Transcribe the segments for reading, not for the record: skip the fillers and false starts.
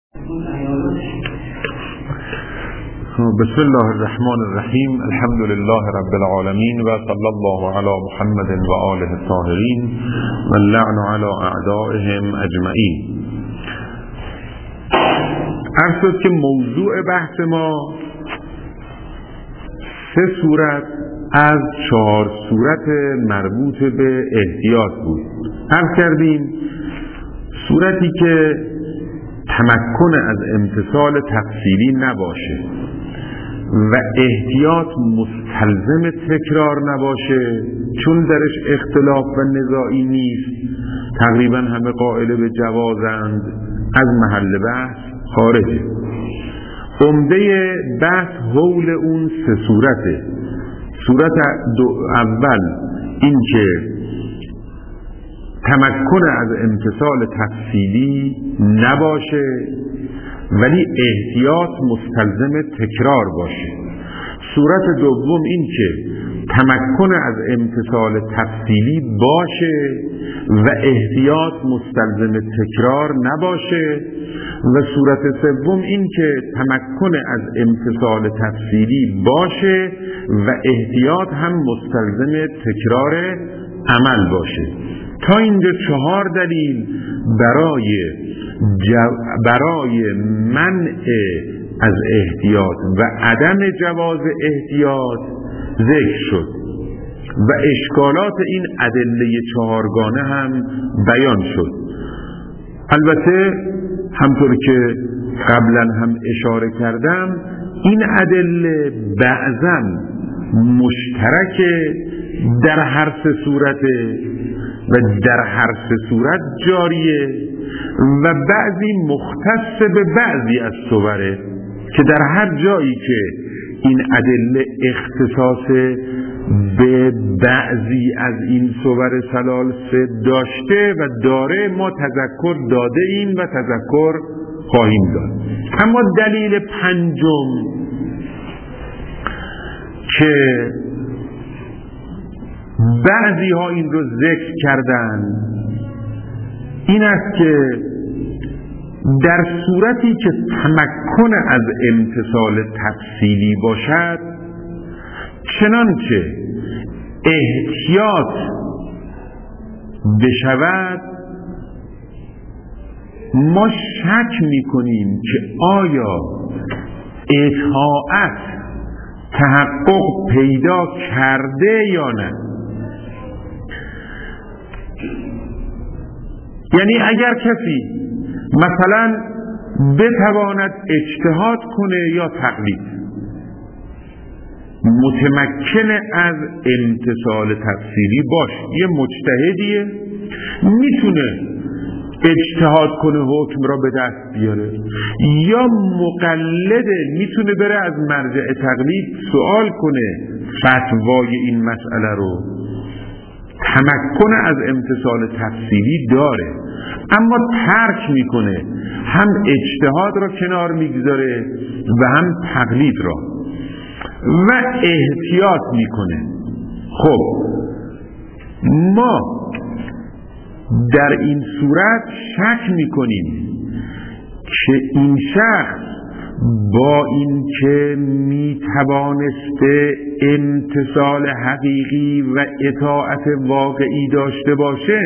بسم الله الرحمن الرحیم. الحمد لله رب العالمین و صلی الله علی محمد و آله الطاهرین و اللعن علی اعدائهم اجمعین. عرض شد که موضوع بحث ما 3 صورت از 4 صورت مربوط به احتیاط بود. عرض کردیم صورتی که تمکن از امتثال تفصیلی نباشه و احتیاط مستلزم تکرار نباشه، چون درش اختلاف و نزاعی نیست، تقریبا همه قائل به جوازند، از محل بحث خارجه. عمده بحث حول اون 3 صورته. صورت اول این که تمکن از امتثال تفصیلی نباشه ولی احتیاط مستلزم تکرار باشه. صورت دوم این که تمکن از امتثال تفصیلی باشه و احتیاط مستلزم تکرار نباشه. و صورت سوم این که تمکن از امتثال تفصیلی باشه و احتیاط هم مستلزم تکرار عمل باشه. تا اینجا 4 دلیل برای منع از احتیاط و عدم جواز احتیاط ذکر شد و اشکالات این ادله 4گانه هم بیان شد. البته همطور که قبلا هم اشاره کردم این ادله بعضاً مشترک در هر 3 صورته و در هر 3 صورت جاریه و بعضی مختص به بعضی از صوره که در هر جایی که این ادله اختصاص به بعضی از این صور ثلاثه داشته و داره ما تذکر داده ایم و تذکر خواهیم داد. اما دلیل 5م که بعضی ها این رو ذکر کردن این است که در صورتی که تمکن از امتثال تفصیلی باشد، چنانچه احتیاط بشود، ما شک میکنیم که آیا اطاعت تحقق پیدا کرده یا نه. یعنی اگر کسی مثلا بتواند اجتهاد کنه یا تقلید، متمکن از امتثال تفصیلی باشه، یه مجتهدیه میتونه اجتهاد کنه حکم را به دست بیاره، یا مقلده میتونه بره از مرجع تقلید سوال کنه فتوای این مسئله رو، تمکن از امتثال تفصیلی داره اما ترک میکنه، هم اجتهاد را کنار میگذاره و هم تقلید را و احتیاط میکنه. خب ما در این صورت شک میکنیم که این شخص با این که میتوانسته امتثال حقیقی و اطاعت واقعی داشته باشه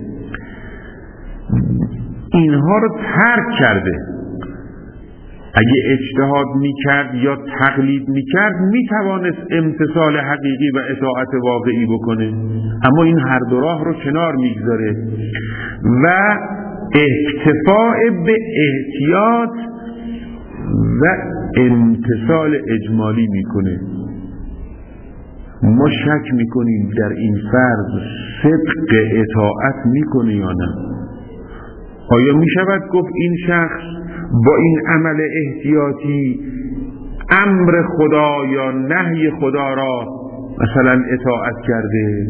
اینها رو ترک کرده. اگه اجتهاد میکرد یا تقلید میکرد میتوانست امتثال حقیقی و اطاعت واقعی بکنه، اما این هر دو راه رو کنار میگذاره و اکتفاء به احتیاط و امتثال اجمالی میکنه. ما شک میکنیم در این فرض صدق اطاعت میکنه یا نه. آیا میشود گفت این شخص با این عمل احتیاطی امر خدا یا نهی خدا را مثلا اطاعت کرده؟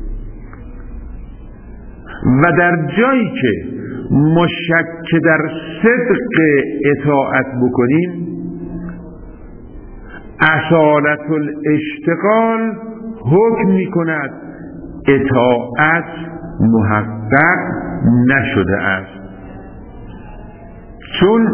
و در جایی که ما شک در صدق اطاعت بکنیم، اصالت الاشتغال حکم می کند اطاعت محقق نشده است. چون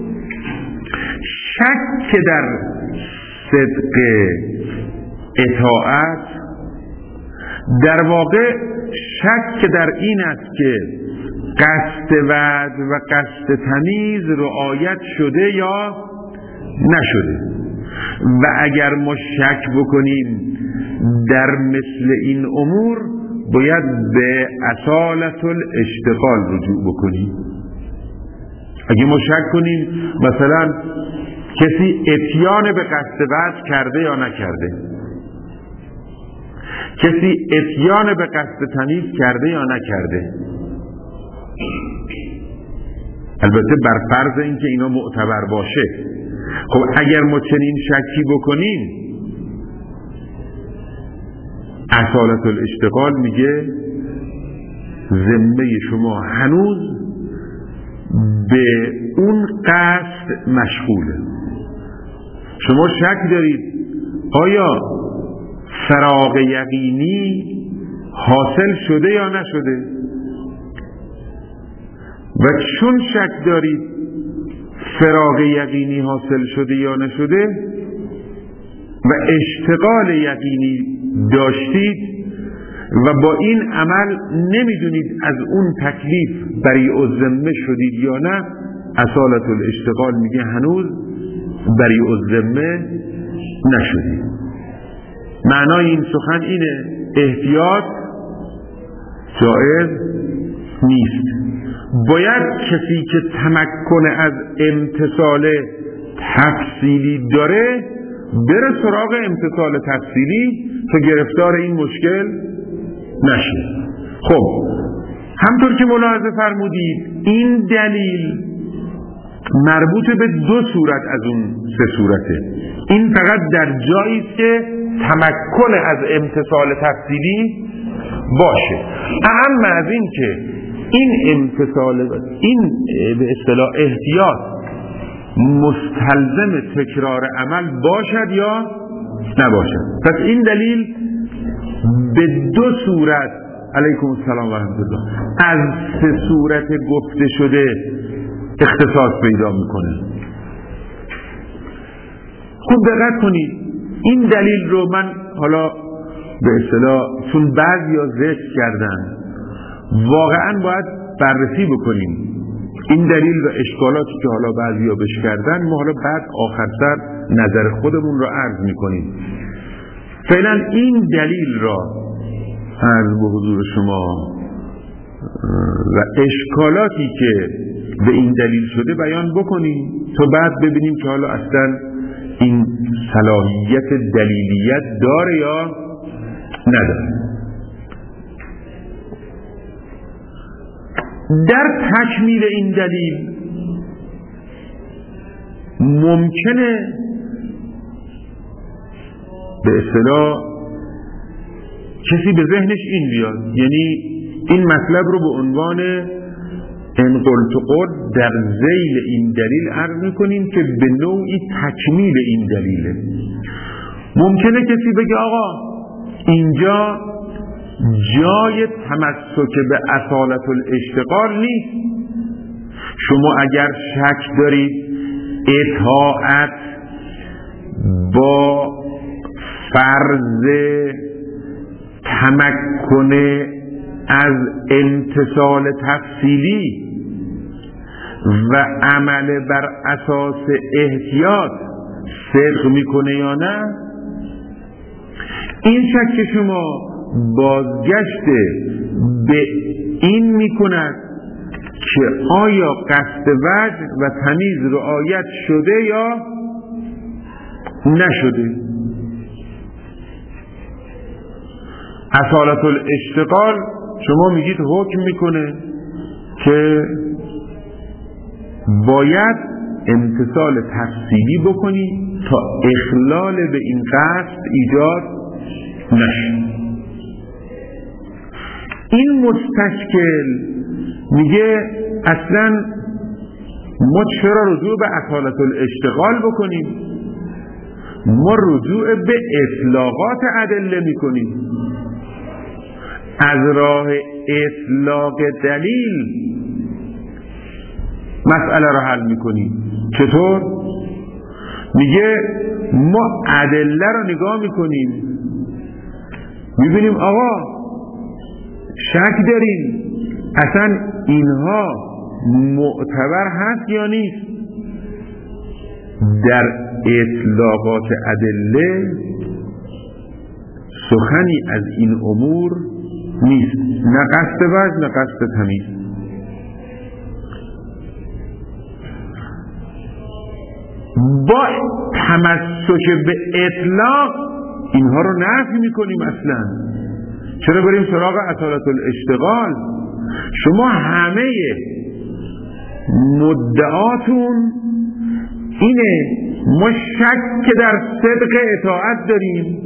شک در صدق اطاعت در واقع شک در این است که قصد وعد و قصد تمیز رعایت شده یا نشده. و اگر ما شک بکنیم در مثل این امور باید به اصالت الاشتغال رجوع بکنیم. اگه ما شک کنیم مثلا کسی اتیان به قصد وعد کرده یا نکرده، کسی اتیان به قصد تمیز کرده یا نکرده، البته بر فرض اینکه اینا معتبر باشه. خب اگر ما چنین شکی بکنیم اصالت الاشتغال میگه ذمه شما هنوز به اون قصد مشغوله. شما شک دارید آیا فراغ یقینی حاصل شده یا نشده، و چون شک دارید فراغ یقینی حاصل شده یا نشده و اشتغال یقینی داشتید و با این عمل نمیدونید از اون تکلیف بریء الذمه شدید یا نه، اصالت الاشتغال میگه هنوز بریء الذمه نشدید. معنای این سخن اینه احتیاط جایز نیست. باید کسی که تمکن از امتثال تفصیلی داره بره سراغ امتثال تفصیلی تا گرفتار این مشکل نشه. خب همطور که ملاحظه فرمودید این دلیل مربوط به دو صورت از اون سه صورته. این فقط در جایی است که تمکن از امتثال تفصیلی باشه. اهم از این که این امتثال این به اصطلاح احتیاط مستلزم تکرار عمل باشد یا نباشد. پس این دلیل به دو صورت علیکم السلام و رحمت الله از سه صورت گفته شده اختصاص پیدا میکنه. خوب دقت کنید این دلیل رو من حالا به اصطلاح چون بعضیا ذکر کردن واقعا باید بررسی بکنیم این دلیل و اشکالاتی که حالا بعضیا بهش کردن. ما حالا بعد آخر سر نظر خودمون رو عرض میکنیم. فعلا این دلیل را عرض به حضور شما و اشکالاتی که به این دلیل شده بیان بکنیم تا بعد ببینیم که حالا اصلا این صلاحیت دلیلیت داره یا نداره. در تکمیل این دلیل ممکنه به اصطلاح کسی به ذهنش این بیاد، یعنی این مطلب رو به عنوان ان قلت قل در ذیل این دلیل عرض میکنیم که به نوعی تکمیل این دلیله. ممکنه کسی بگه آقا اینجا جای تمسک به اصالت الاشتغال نیست. شما اگر شک دارید اطاعت با فرض تمکن از امتثال تفصیلی و عمل بر اساس احتیاط صدق میکنه یا نه، این شک شما بازگشت به این میکند که آیا قصد وجه و تمیز رعایت شده یا نشده. اصالت الاشتغال شما میگید حکم میکنه که باید امتثال تفصیلی بکنی تا اخلال به این قصد ایجاد نشه. این مستشکل میگه اصلا ما چرا رجوع به اصالت الاشتغال بکنیم؟ ما رجوع به اطلاقات ادله میکنیم. از راه اطلاق دلیل مسئله رو حل میکنیم. چطور؟ میگه ما ادله رو نگاه میکنیم، میبینیم آقا شک داریم اصلا اینها معتبر هست یا نیست. در اطلاقات ادله سخنی از این امور نیست، نه قصد وجه نه قصد تمیز. با تمسک به اطلاق اینها رو نفی میکنیم اصلا. چرا بریم سراغ اصالت الاشتغال؟ شما همه مدعاتون اینه ما شک در صدق اطاعت داریم،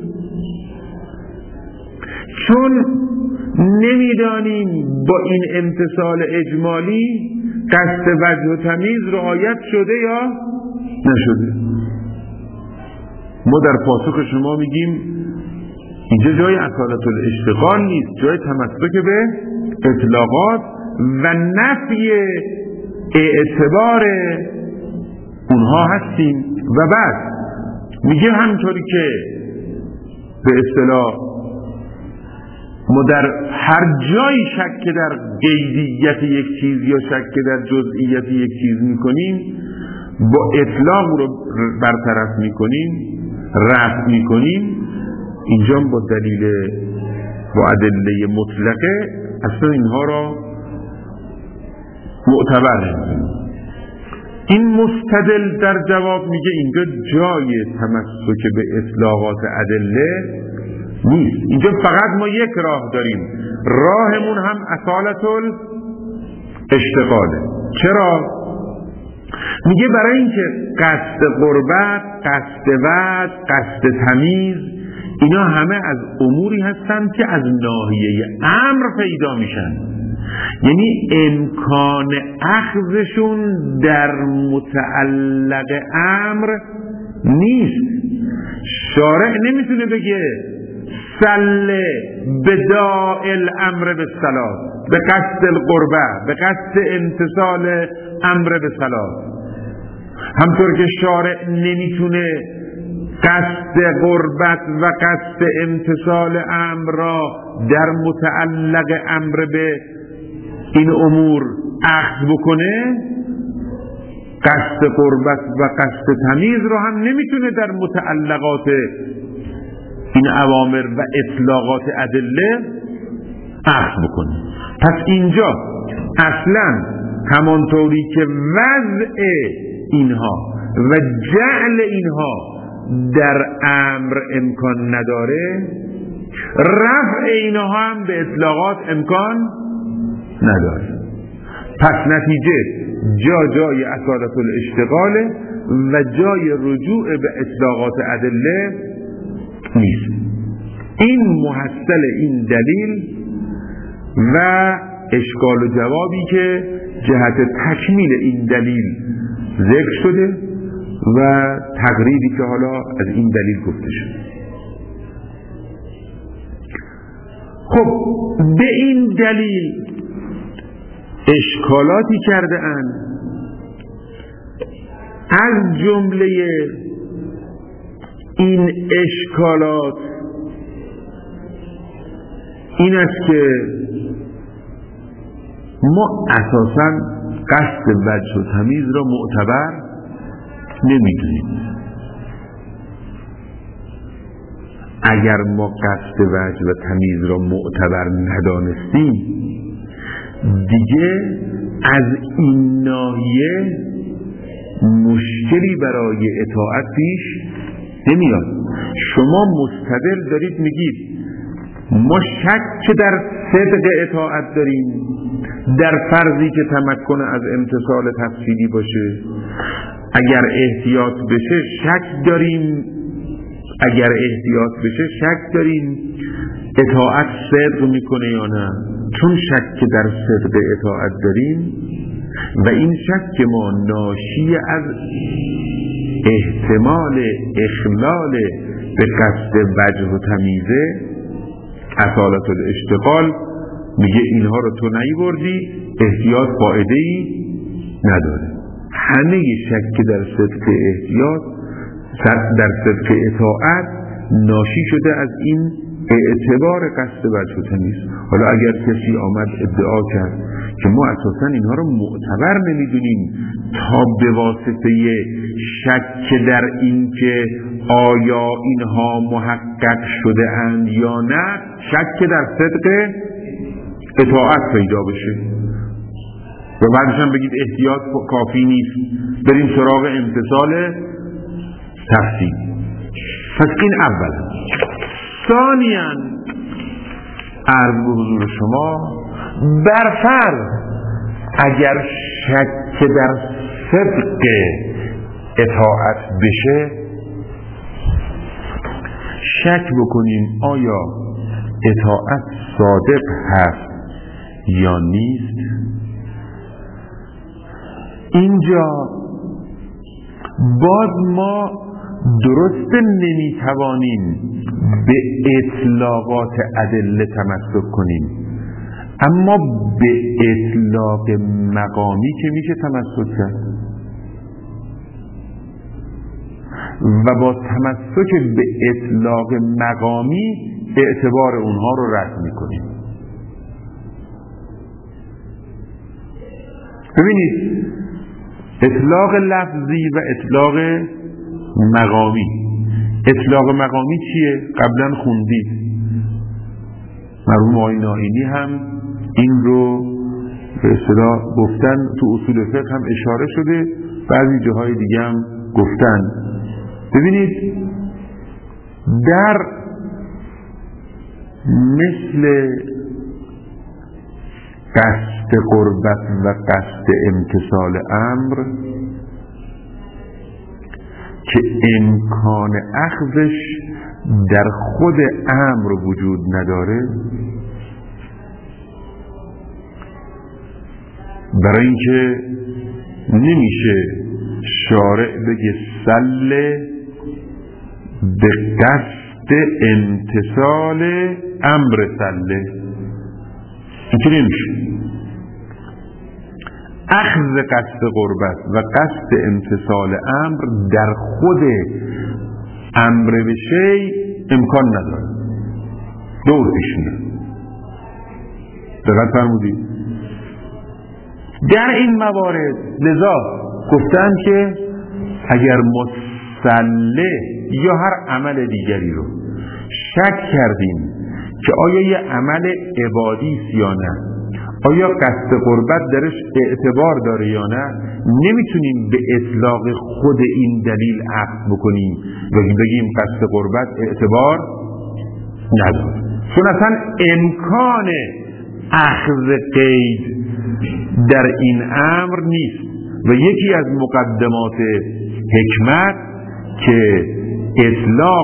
چون نمیدانیم با این امتثال اجمالی قصد وجه و تمیز رعایت شده یا نشده. ما در پاسخ شما میگیم اینجا جای اصالت الاشتغال نیست، جای تمسک به اطلاقات و نفی اعتبار اونها هستیم. و بعد میگه همینطوری که به اصطلاح ما در هر جایی شک در قیدیت یک چیز یا شک در جزئیت یک چیز میکنیم، با اطلاق رو برطرف میکنیم، رفع میکنیم. اینجا با دلیل با ادله مطلقه اصلا اینها را معتبر نمی‌دونیم. این مستدل در جواب میگه اینجا جای تمسک به اطلاقات ادله نیست. اینجا فقط ما یک راه داریم، راهمون هم اصالت الاشتغاله. چرا؟ میگه برای اینکه قصد قربت، قصد وجه، قصد تمیز اینا همه از اموری هستند که از ناحیه امر پیدا میشن، یعنی امکان اخذشون در متعلق امر نیست. شارع نمیتونه بگه سل بداء الامر بالصلاة به قصد القربه، به قصد امتثال امر به صلاة. همطور که شارع نمیتونه قصد قربت و قصد امتثال امر را در متعلق امر به این امور اخذ بکنه، قصد قربت و قصد تمیز را هم نمیتونه در متعلقات این اوامر و اطلاقات ادله اخذ بکنه. پس اینجا اصلا همانطوری که وضع اینها و جعل اینها در امر امکان نداره، رفع اینها هم به اطلاقات امکان نداره. پس نتیجه جای اصالت الاشتغاله و جای رجوع به اطلاقات ادله نیست. این محصل این دلیل و اشکال و جوابی که جهت تکمیل این دلیل ذکر شده و تقریبی که حالا از این دلیل گفته شد. خب به این دلیل اشکالاتی کرده اند، از جمله این اشکالات این است که ما اساساً قصد وجه و تمیز را معتبر نمیدونیم. اگر ما قصد وجه و تمیز را معتبر ندانستیم دیگه از این ناحیه مشکلی برای اطاعت پیش نمیاد. شما مستدل دارید میگید ما شک در صدق اطاعت داریم در فرضی که تمکن از امتثال تفصیلی باشه، اگر احتیاط بشه شک داریم، اگر احتیاط بشه شک داریم اطاعت صدق میکنه یا نه. چون شک در صدق اطاعت داریم و این شک ما ناشی از احتمال اخلال به قصد وجه و تمیزه، اصالت الاشتغال میگه اینها رو تو نیوردی، احتیاط فائده‌ای نداره. همه شک در صدق احتیاط، در صدق اطاعت ناشی شده از این اعتبار قصد وجه نیست. حالا اگر کسی آمد ادعا کرد که ما اساسا اینها رو معتبر نمیدونیم تا به واسطه شک در این که آیا اینها محقق شده اند یا نه، شک در صدق اطاعت پیدا بشه و بعدش هم بگید احتیاط کافی نیست، بریم سراغ امتثال تفصیل. پس این اول. ثانیاً عرض به حضور شما برفرض اگر شک در صدق اطاعت بشه، شک بکنیم آیا اطاعت صادق هست یا نیست. اینجا باز ما درست نمیتوانیم به اطلاقات ادله تمسک کنیم، اما به اطلاق مقامی که میشه تمسک کرد و با تمسک به اطلاق مقامی اعتبار اونها رو رد میکنیم. ببینید اطلاق لفظی و اطلاق مقامی. اطلاق مقامی چیه؟ قبلا خوندید، مرحوم آقای نائینی هم این رو به اصطلاح گفتن، تو اصول فقه هم اشاره شده، بعضی جاهای دیگه هم گفتن. ببینید در مثل قصد قربت و قصد امتثال امر که امکان اخذش در خود امر وجود نداره، برای اینکه نمیشه شارع بگه سله به قصد امتثال امر سله، اینطوری نمیشه. اخذ قصد قربت و قصد امتثال امر در خود امر به شیء امکان نداره، دور پیش میاد. دقت فرمودید؟ در این موارد لذا گفتن که اگر مسله یا هر عمل دیگری رو شک کردیم که آیا یه عمل عبادی است یا نه، آیا قصد قربت درش اعتبار داره یا نه، نمیتونیم به اطلاق خود این دلیل عقد بکنیم و بگیم قصد قربت اعتبار نداره، چون اصلا امکان اخذ قید در این امر نیست. و یکی از مقدمات حکمت که اطلاق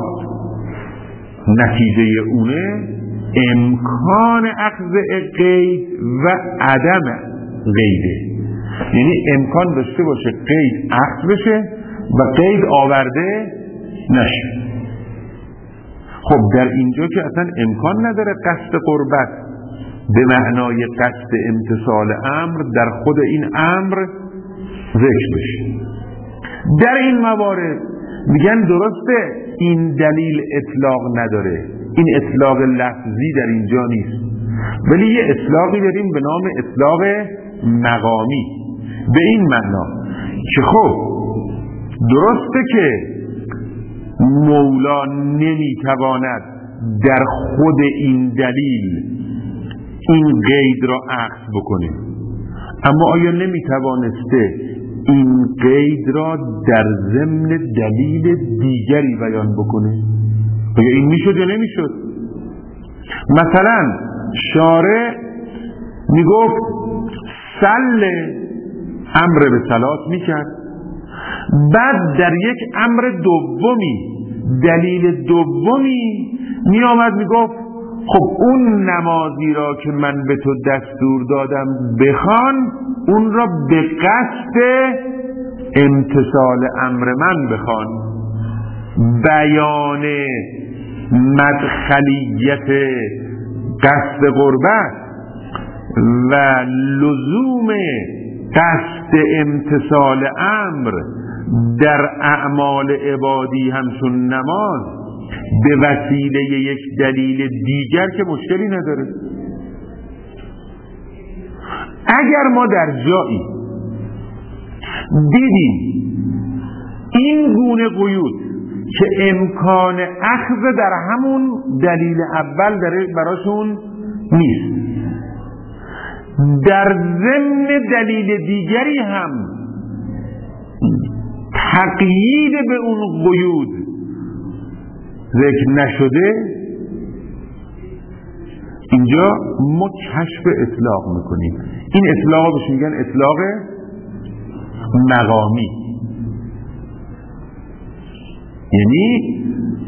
نتیجه اونه امکان اخذ قید و عدم قیده، یعنی امکان داشته باشه قید اخذ بشه و قید آورده نشه. خب در اینجا که اصلا امکان نداره قصد قربت به معنای قصد امتثال امر در خود این امر ذکر بشه. در این موارد میگن درسته این دلیل اطلاق نداره، این اطلاق لفظی در اینجا نیست، ولی یه اطلاقی داریم به نام اطلاق مقامی، به این معنا که خب درسته که مولا نمیتواند در خود این دلیل این قید را اخذ بکنه، اما آیا نمیتوانسته این قید را در ضمن دلیل دیگری بیان بکنه؟ آیا این میشد یا نمیشد؟ مثلا شارع میگفت سل امر به صلات میکرد، بعد در یک امر دومی دلیل دومی میآمد میگفت خب اون نمازی را که من به تو دستور دادم بخوان، اون را به قصد امتثال امر من بخوان. بیان مدخلیت قصد قربت و لزوم قصد امتثال امر در اعمال عبادی همچون نماز به وسیله یک دلیل دیگر که مشکلی نداره. اگر ما در جایی دیدیم این گونه قیود که امکان اخذ در همون دلیل اول براشون نیست، در ضمن دلیل دیگری هم تقیید به اون قیود ذکر نشده، اینجا ما کشف اطلاق میکنیم. این اطلاق بهش میگن اطلاق مقامی. یعنی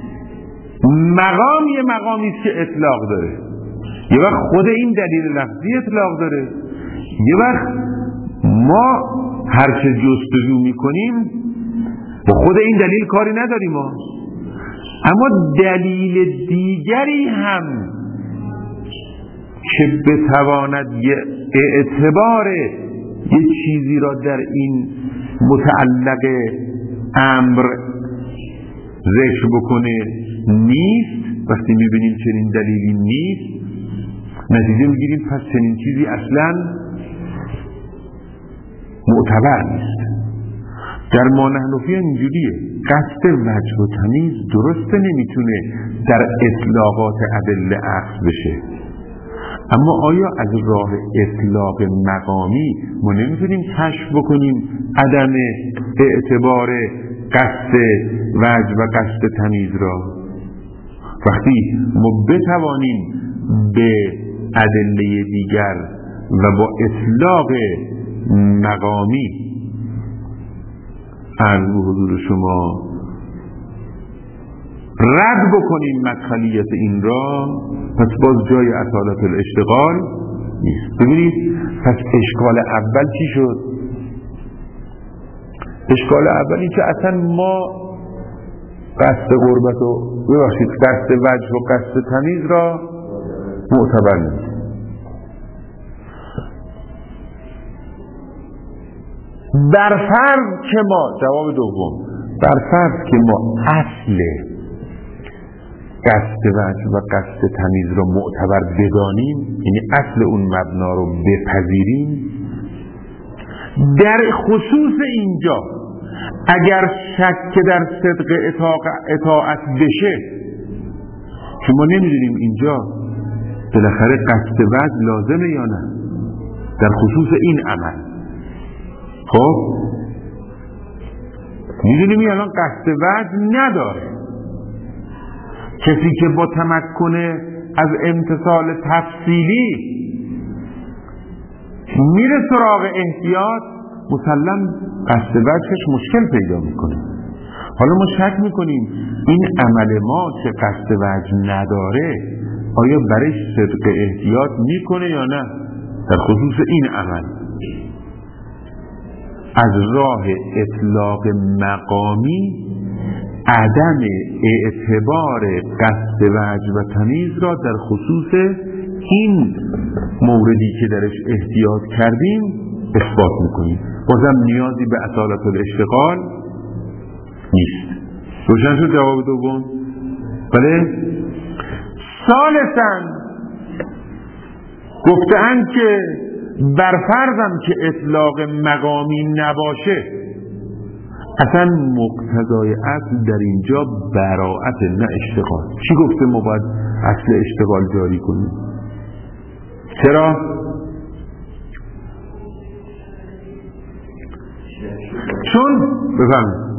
مقام یه مقامی است که اطلاق داره، یه وقت خود این دلیل لفظی اطلاق داره، یه وقت ما هرچه جستجو میکنیم با خود این دلیل کاری نداریم ما. اما دلیل دیگری هم که بتواند یه اعتبار یه چیزی را در این متعلق امر ذکر بکنه نیست. وقتی میبینیم چنین دلیلی نیست، نتیجه میگیریم پس چنین چیزی اصلا معتبر نیست. در ما نحنفی اینجوریه، قصد وجه و تمیز درسته نمیتونه در اطلاقات ادله اخذ بشه، اما آیا از راه اطلاق مقامی ما نمیتونیم کشف بکنیم عدم اعتبار قصد وجه و قصد تمیز را؟ وقتی ما بتوانیم به ادله دیگر و با اطلاق مقامی عرض به حضور شما رد بکنیم مدخلیت این را، پس باز جای اصالت الاشتغال نیست. ببینید پس اشکال اول چی شد؟ اشکال اول این که اصلا ما قصد قربت و ببخشید قصد وجه و قصد تمیز را معتبر نمید. در فرض که ما، جواب دوم، در فرض که ما اصل قصد وجه و قصد تمیز را معتبر بدانیم، یعنی اصل اون مبنا رو بپذیریم، در خصوص اینجا اگر شک در صدق اطاعت بشه، که ما نمیدونیم اینجا بالاخره قصد وجه لازمه یا نه در خصوص این عمل، خب میدونیم الان قصد وجه نداره. کسی که با تمکن از امتثال تفصیلی میره سراغ احتیاط، مسلم قصد وجهش مشکل پیدا میکنه. حالا ما شک میکنیم این عمل ما که قصد وجه نداره آیا برای صدق احتیاط میکنه یا نه در خصوص این عمل. از راه اطلاق مقامی عدم اعتبار قصد وجه و تمیز را در خصوص این موردی که درش احتیاط کردیم اثبات میکنیم. بازم نیازی به اصالت الاشتغال نیست. روشن شد جواب دوم؟ بله. ثالثاً گفتند که برفرضم که اطلاق مقامی نباشه، اصلا مقتضای اصل در اینجا براءت نه اشتغال. چی گفته ما باید اصل اشتغال جاری کنیم؟ چرا؟ چون بفهمید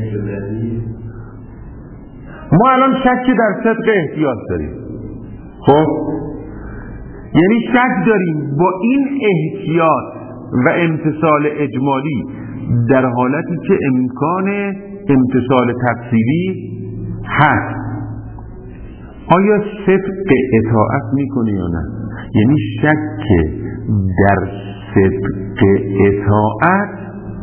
ما الان شک در صدق احتیاط داریم، خب یعنی شک داریم با این احتیاط و امتثال اجمالی در حالتی که امکان امتثال تفصیلی هست، آیا صدق اطاعت میکنه یا نه؟ یعنی شک در صدق اطاعت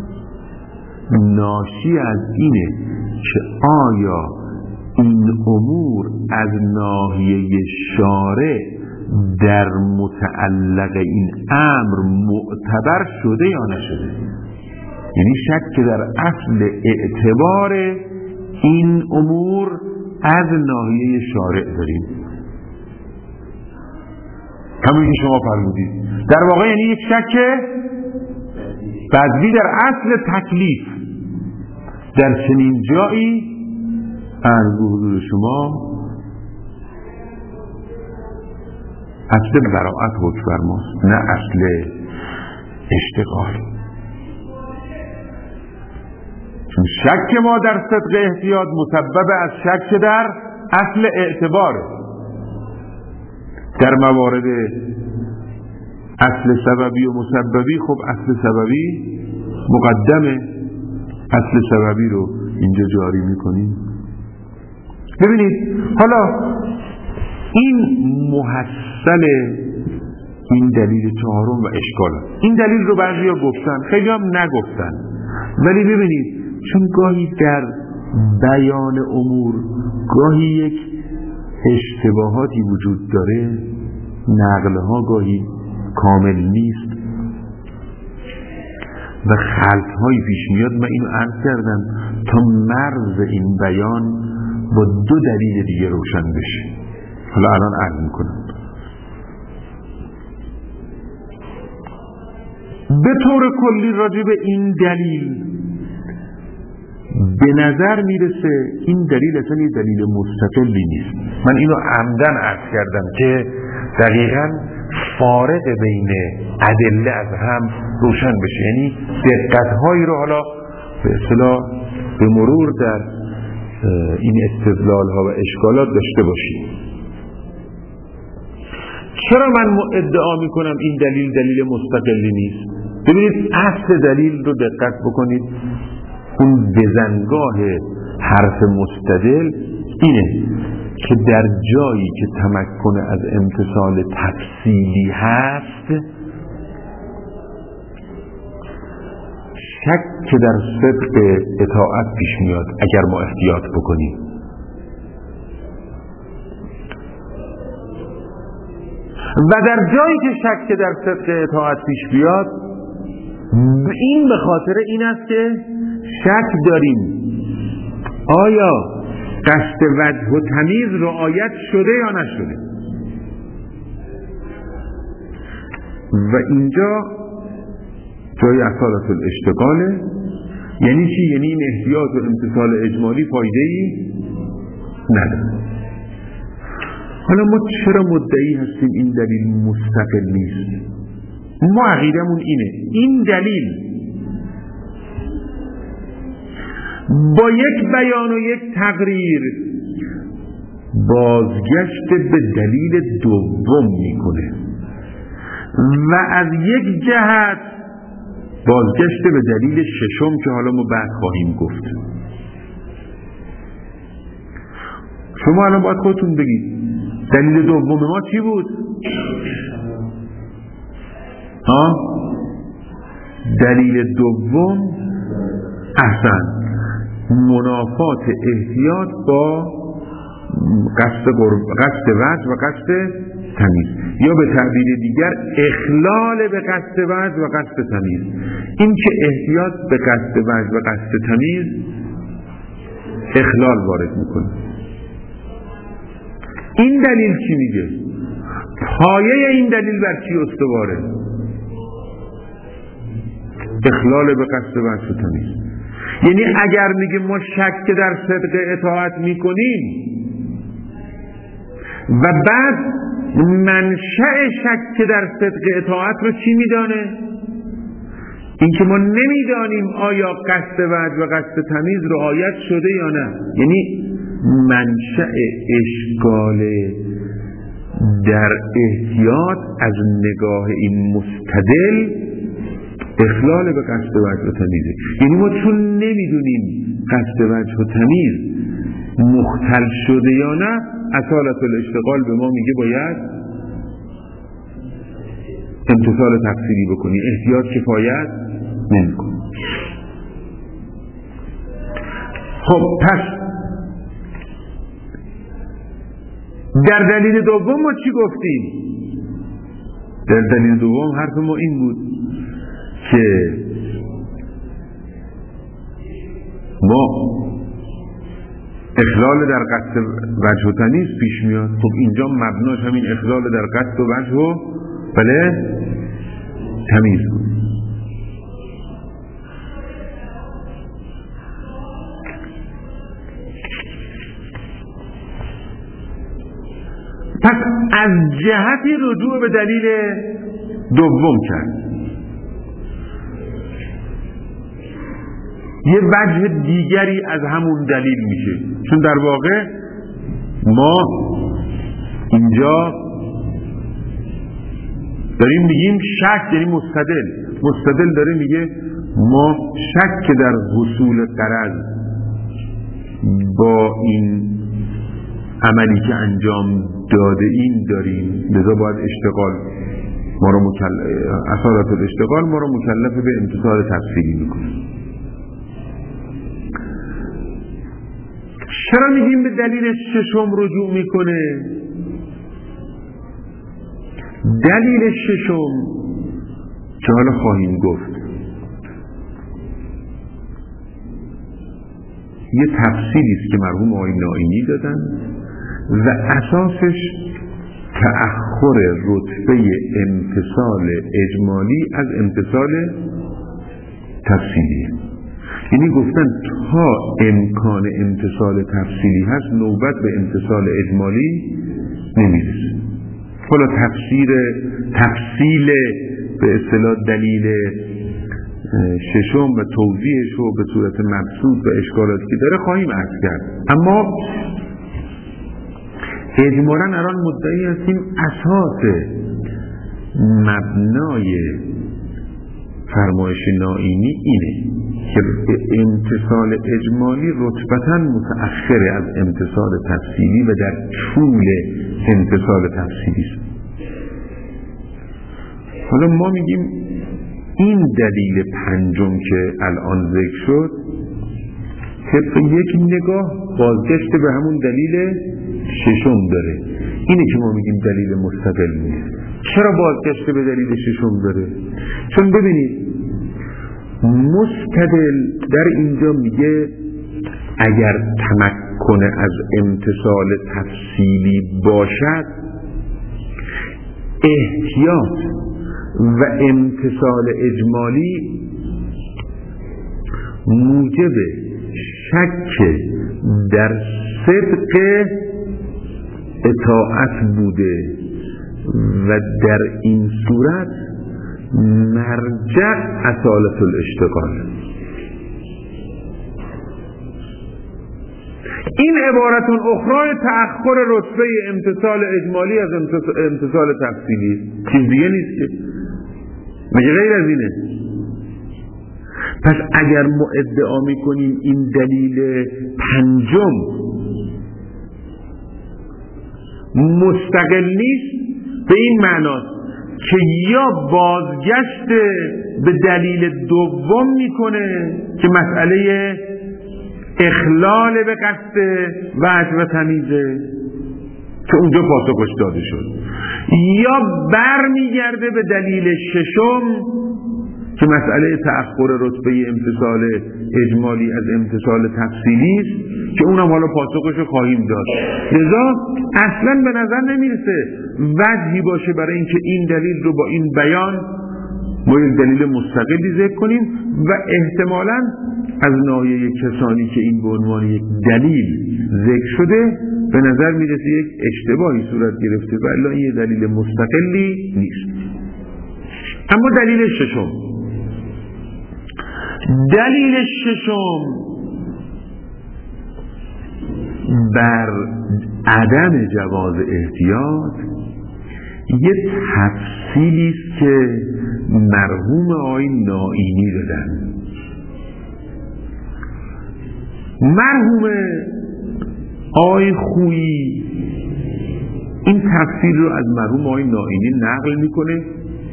ناشی از اینه که آیا این امور از ناحیه شارع در متعلق این امر معتبر شده یا نشده. یعنی شک در اصل اعتبار این امور از ناحیه شارع داریم. همون که شما فرمودید در واقع یعنی یک شک بدوی در اصل تکلیف. در چنین جایی عرض حضور شما اصل براءت حکم بر ماست، نه اصل اشتغال. چون شک ما در صدق احتیاط مسبب از شک در اصل اعتبار. در موارد اصل سببی و مسببی خب اصل سببی مقدمه، اصل سببی رو اینجا جاری میکنیم. ببینید حالا این محصل این دلیل چهارم و اشکال. این دلیل رو بعضیا گفتن، خیلی هم نگفتن، ولی ببینید چون گاهی در بیان امور گاهی یک اشتباهاتی وجود داره، نقلها گاهی کامل نیست و خلطهایی پیش میاد. من اینو عرض کردم تا مرز این بیان با دو دلیل دیگه روشن بشه. حالا الان عرض میکنم. به طور کلی راجع به این دلیل به نظر میرسه این دلیل اصلا یه دلیل مستقلی نیست. من اینو عمدن عرض کردم که دقیقاً فارق بین ادله از هم روشن بشه، یعنی دقت‌هایی رو حالا به اصطلاح به مرور در این استدلال‌ها و اشکالات داشته باشیم. چرا من ادعا میکنم این دلیل مستقلی نیست؟ ببینید اصل دلیل رو دقت بکنید، اون بزنگاه حرف مستدل اینه که در جایی که تمکن از امتثال تفصیلی هست شک که در صدق اطاعت پیش میاد اگر ما احتیاط بکنیم. و در جایی که شک در صدق اطاعت پیش بیاد این به خاطر این است که شک داریم آیا قصد وجه و تمیز رعایت شده یا نشده. و اینجا جای اصالت الاشتغاله. یعنی چی؟ یعنی این احتیاط و امتثال اجمالی فایده‌ای نداره. حالا ما چرا مدعی هستیم این دلیل مستقل نیست؟ ما عقیدمون اینه این دلیل با یک بیان و یک تقریر بازگشت به دلیل دوم میکنه و از یک جهت بازگشت به دلیل ششم که حالا ما بعد خواهیم گفت. شما الان باید خودتون بگید دلیل دوم ما چی بود؟ دلیل دوم احسن منافات احتیاط با قصد وجه و قصد تمیز، یا به تعبیر دیگر اخلال به قصد وجه و قصد تمیز. این که احتیاط به قصد وجه و قصد تمیز اخلال وارد میکنه. این دلیل چی میگه؟ پایه این دلیل بر چی استواره؟ اخلال به قصد وجه و تمیز. یعنی اگر میگه ما شک در صدق اطاعت میکنیم و بعد منشأ شک در صدق اطاعت رو چی میدانه؟ این که ما نمیدانیم آیا قصد وجه و قصد تمیز رعایت شده یا نه. یعنی منشأ اشکال در احتیاط از نگاه این مستدل اخلال به قصد وجه و تمیزه. یعنی ما چون نمیدونیم قصد وجه و تمیز مختل شده یا نه، اصالت الاشتغال به ما میگه باید امتثال تفصیلی بکنی، احتیاط کفایت نمیکنه. خب پس در دلیل دوم ما چی گفتیم؟ در دلیل دوم حرف ما این بود که ما اخلال در قصد وجه و تمیز پیش میاد. خب اینجا مبناش همین اخلال در قصد و وجه و تمیز بود. پس از جهتی رجوع به دلیل دوم کرد. یه وجه دیگری از همون دلیل میشه، چون در واقع ما اینجا داریم میگیم شک، یعنی مستدل داره میگه ما شک در حصول غرض با این عملی که انجام داده این داریم، لذا باید اشتغال ما رو اثارات الاشتغال ما رو مکلف به امتثال تفصیلی میکنه. چرا میگیم به دلیل ششم رجوع میکنه؟ دلیل ششم که حالا خواهیم گفت یه تفصیلی است که مرحوم آقای نائینی دادن و اساسش تأخر رتبه امتثال اجمالی از امتثال تفصیلی. یعنی گفتن تا امکان امتثال تفصیلی هست نوبت به امتثال اجمالی نمیرسه. حالا تفصیل به اصطلاح دلیل ششم و توضیحش رو به صورت مبسوط و اشکالاتی که داره خواهیم عرض کرد. اما اجمالاً الان مدعی هستیم اساس مبنای فرمایش نائینی اینه که امتثال اجمالی رتبتاً متأخره از امتثال تفصیلی و در طول امتثال تفصیلی است. حالا ما میگیم این دلیل پنجم که الان ذکر شد طبق یک نگاه بازگشت به همون دلیل ششم داره. اینه که ما میگیم دلیل مستقل نیست. چرا بازگشت به دلیل ششم داره؟ چون ببینید مستدل در اینجا میگه اگر تمکن از امتثال تفصیلی باشد احتیاط و امتثال اجمالی موجب شک در صدق اطاعت بوده و در این صورت مرجع اصالت الاشتغال. این عبارت اخرى تأخر رتبه امتثال اجمالی از امتثال تفصیلی، چیز دیگه نیست که، مگه غیر از اینه؟ پس اگر ما ادعا میکنیم این دلیل پنجم مستقل نیست، به این معناست که یا بازگشت به دلیل دوم میکنه که مسئله اخلال به قصد وجه و تمیزه که اونجا پاسخش داده شد، یا برمیگرده به دلیل ششم که مسئله تأخر رتبه امتثال اجمالی از امتثال تفصیلی است که اونم حالا پاسخش رو خواهیم داد. لذا اصلا به نظر نمیرسه وجهی باشه برای اینکه این دلیل رو با این بیان ما یک دلیل مستقلی ذکر کنیم و احتمالاً از ناحیه کسانی که این به عنوان یک دلیل ذکر شده به نظر میرسه یک اشتباهی صورت گرفته و الا این یک دلیل مستقلی نیست. اما دلیل ششم بر عدم جواز احتیاط یه تفصیلی است که مرحوم آقای نائینی دادن. مرحوم آقای خویی این تفصیل رو از مرحوم آقای نائینی نقل میکنه،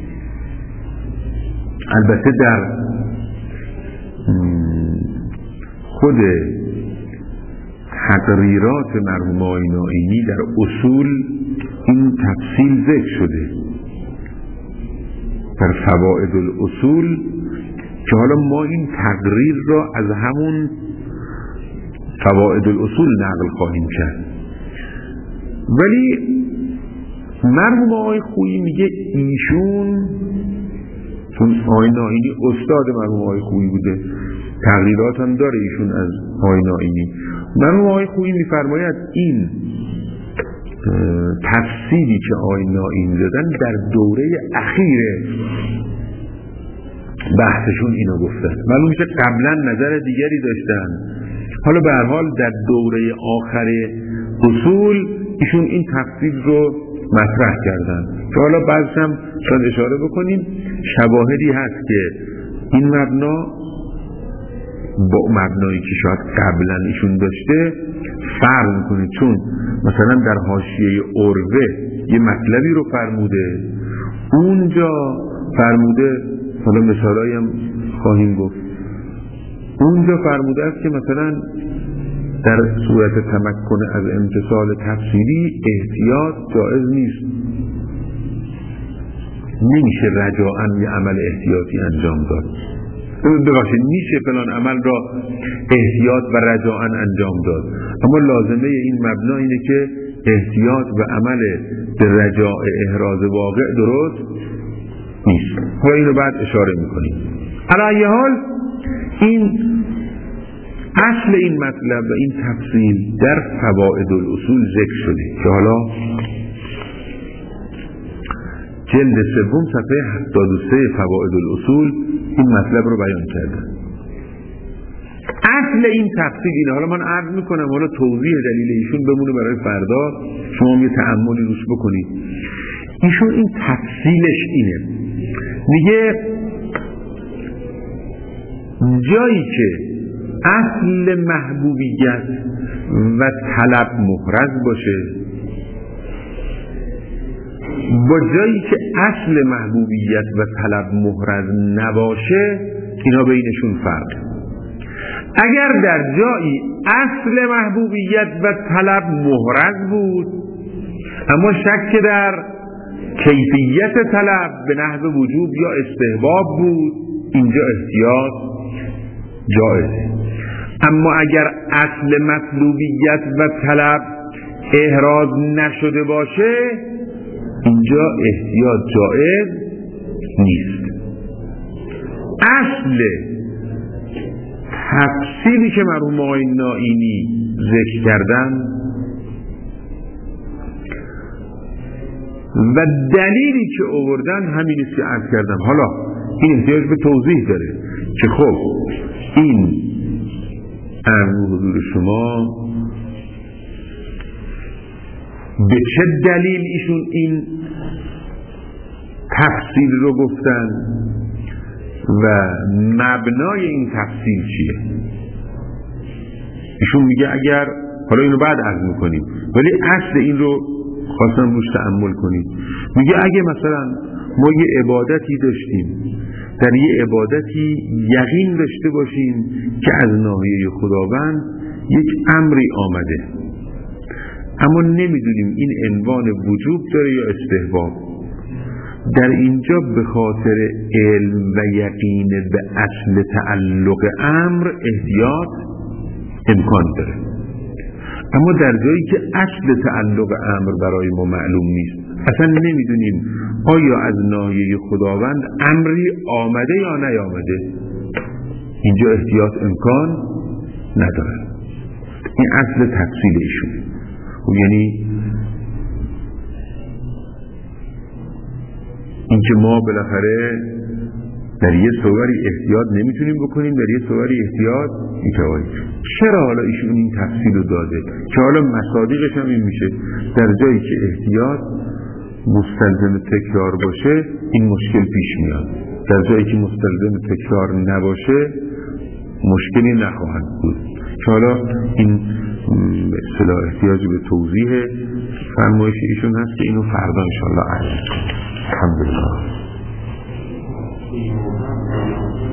البته در خود تقریرات مرحوم آقای نائینی در اصول این تفصیل ذکر شده در فوائد الاصول که حالا ما این تقریر را از همون فوائد الاصول نقل خواهیم کرد. ولی مرحوم آقای خویی میگه ایشون، چون آقای نائینی استاد مرحوم آقای خویی بوده، تقریرات هم داره ایشون از آقای نائینی، مرحوم آقای خویی میفرماید این تفسیری که آقای نائینی دادن در دوره اخیر بحثشون اینو گفتن. معلوم میشه قبلا نظر دیگری داشتن، حالا به هر حال در دوره آخر اصول ایشون این تفسیر رو مطرح کردن که حالا بعضش هم شاید اشاره بکنیم شواهدی هست که این مبنا با مبنایی که شاید قبلا ایشون داشته فرق میکنه. چون مثلا در حاشیه عروه یه مطلبی رو فرموده، اونجا فرموده، حالا مثالایی هم خواهیم گفت، اونجا فرموده است که مثلا در صورت تمکن از امتثال تفسیری احتیاط جایز نیست، نمیشه رجاءً یه عمل احتیاطی انجام داد، ببخشید میشه فلان عمل را احتیاط و رجاءً انجام داد، اما لازمه این مبنا اینه که احتیاط و عمل به رجاء احراز واقع درست نیست. حالا اینو بعد اشاره میکنیم. علی حال این اصل این مطلب و این تفصیل در فوائد الاصول ذکر شده که حالا جلد 3 صفحه 73 فوائد الاصول این مطلب رو بیان کردن. اصل این تفصیل اینه. حالا من عرض میکنم، حالا توضیح دلیل ایشون بمونه برای فردا، شما یه تأملی روش بکنید. ایشون این تفصیلش اینه، میگه جایی که اصل محبوبیت و طلب محرز باشه با جایی که اصل محبوبیت و طلب محرز نباشه، اینا بینشون فرق. اگر در جایی اصل محبوبیت و طلب محرز بود اما شک در کیفیت طلب به نحو وجوب یا استحباب بود، اینجا احتیاط جایزه. اما اگر اصل مطلوبیت و طلب احراز نشده باشه، اینجا احتیاط جایز نیست. اصل تفصیلی که مرحوم آقای نائینی ذکر کردن و دلیلی که آوردن همین است که عرض کردم. حالا این احتیاج به توضیح داره که خب این عرض حضور شما به چه دلیل ایشون این تفسیر رو گفتن و مبنای این تفسیر چیه. ایشون میگه اگر، حالا اینو بعد عرض میکنیم ولی اصل این رو خواستم روش تأمل کنید. میگه اگه مثلا ما یه عبادتی داشتیم، در یه عبادتی یقین داشته باشیم که از ناحیه خداوند یک امری آمده اما نمیدونیم این عنوان وجوب داره یا استحباب، در اینجا به خاطر علم و یقین به اصل تعلق امر احتیاط امکان داره. اما در جایی که اصل تعلق امر برای ما معلوم نیست، اصلا نمیدونیم آیا از ناحیه خداوند امری آمده یا نیامده، اینجا احتیاط امکان نداره. این اصل تفصیل ایشون. یعنی اینکه ما بالاخره در یه صوری احتیاط نمیتونیم بکنیم، در یه صوری احتیاط میتوانیم. چرا حالا ایشون این تفصیل رو داده که حالا مصادیقش هم این میشه در جایی که احتیاط مستلزم تکرار باشه این مشکل پیش میاد، در جایی که مستلزم تکرار نباشه مشکلی نخواهد بود. که حالا این اصطلاح احتیاج به توضیح فرمایش ایشون هست که اینو فردا انشاءالله عرض کنیم. الحمدلله.